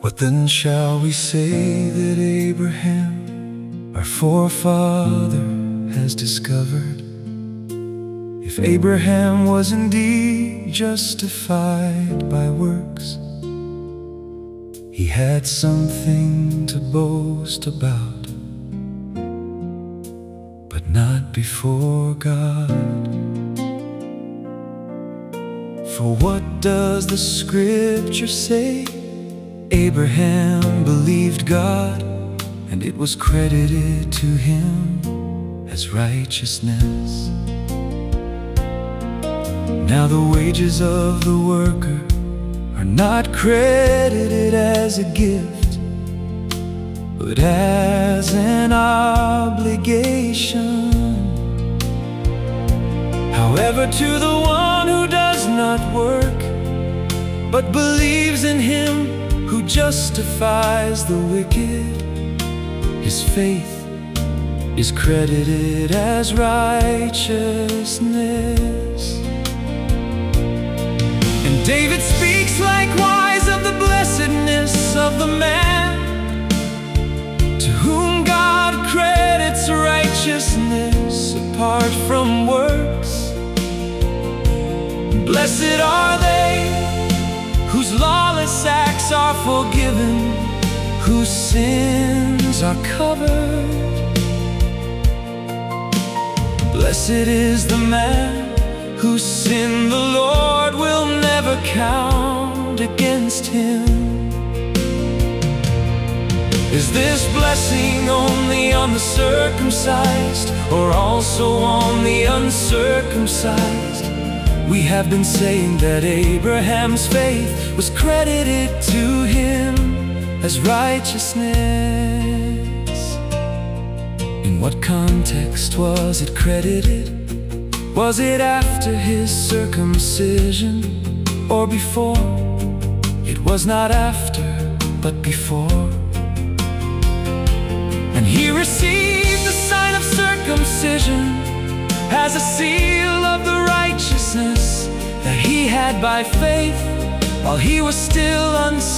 What then shall we say that Abraham, our forefather, has discovered? If Abraham was indeed justified by works, he had something to boast about, but not before God. For what does the scripture say? Abraham believed God, and it was credited to him as righteousness. Now the wages of the worker are not credited as a gift, but as an obligation. However, to the one who does not work, but believes in him who justifies the wicked, his faith is credited as righteousness. And David speaks likewise of the blessedness of the man to whom God credits righteousness apart from works. Blessed are they whose lawless acts are forgiven, whose sins are covered. Blessed is the man whose sin the Lord will never count against him. Is this blessing only on the circumcised, or also on the uncircumcised? We have been saying that Abraham's faith was credited to him as righteousness. In what context was it credited? Was it after his circumcision, or before? It was not after, but before. And he received the sign of circumcision as a seal of the righteousness that he had by faith while he was still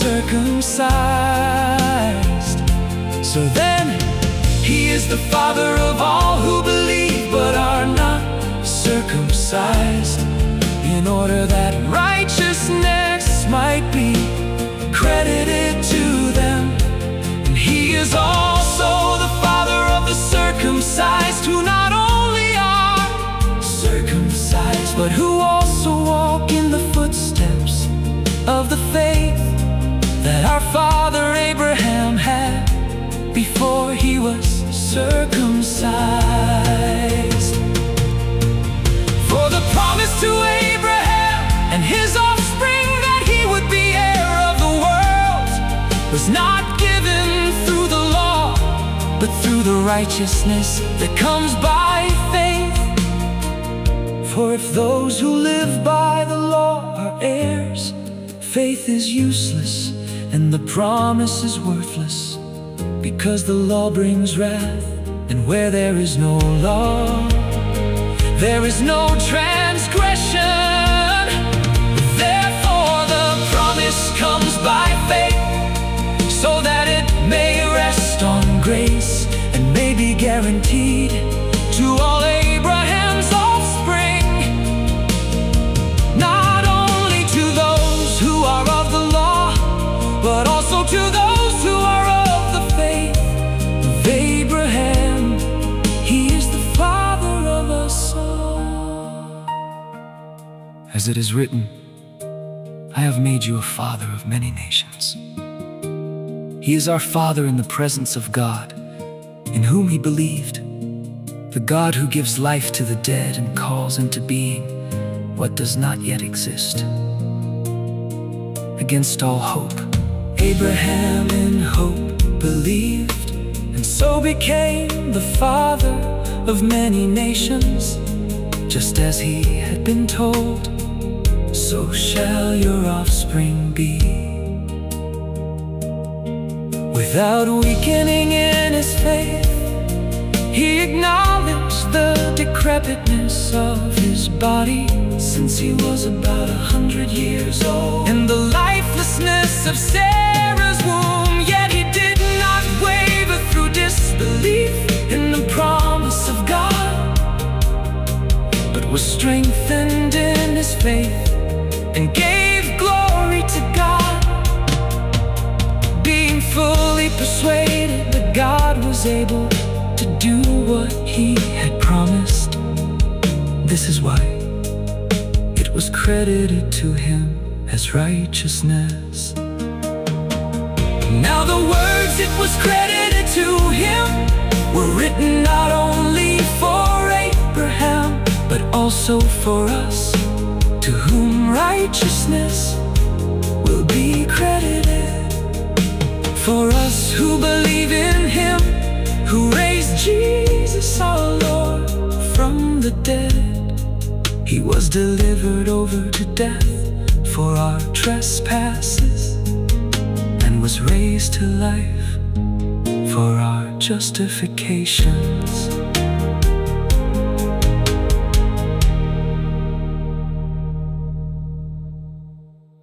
uncircumcised. So then, he is the father of all who believe but are not circumcised, in order that righteousness might be credited to them. And he is also the father of the circumcised, who not only are circumcised, but who also walk in the footsteps of the faith that our father Abraham had before he was circumcised. For the promise to Abraham and his offspring that he would be heir of the world was not given through the law, but through the righteousness that comes by faith. For if those who live by the law are heirs, faith is useless and the promise is worthless, because the law brings wrath, and where there is no law, there is no transgression. Therefore the promise comes by faith, so that it may rest on grace and may be guaranteed to all Abraham's offspring, not only to those who are of the law, but also to those who are of the faith of Abraham. He is the father of us all. As it is written, I have made you a father of many nations. He is our Father in the presence of God, in whom he believed, the God who gives life to the dead and calls into being what does not yet exist. Against all hope, Abraham in hope believed, and so became the father of many nations. Just as he had been told, so shall your offspring be. Without weakening in his faith, he acknowledged the decrepitness of his body, since he was about 100 years old, and the lifelessness of Sarah's womb. belief in the promise of God, but was strengthened in his faith and gave glory to God, being fully persuaded that God was able to do what he had promised. This is why it was credited to him as righteousness. Now the words it was credited to him were written not only for Abraham, but also for us, to whom righteousness will be credited. For us who believe in him, who raised Jesus our Lord from the dead. He was delivered over to death for our trespasses, and was raised to life for our justifications.